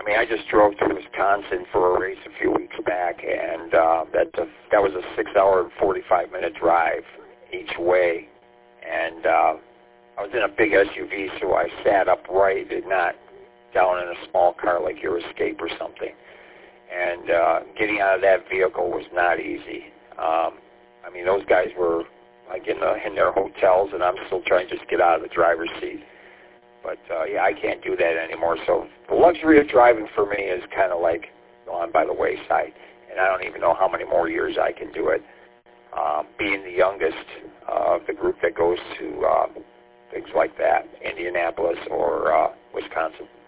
I mean, I just drove to Wisconsin for a race a few weeks back, and that was a 6-hour and 45-minute drive each way. And I was in a big SUV, so I sat upright and not down in a small car like your Escape or something. And getting out of that vehicle was not easy. I mean, those guys were like in their hotels, and I'm still trying to just get out of the driver's seat. But, yeah, I can't do that anymore. So the luxury of driving for me is kind of like gone by the wayside. And I don't even know how many more years I can do it. Being the youngest of the group that goes to things like that, Indianapolis or Wisconsin.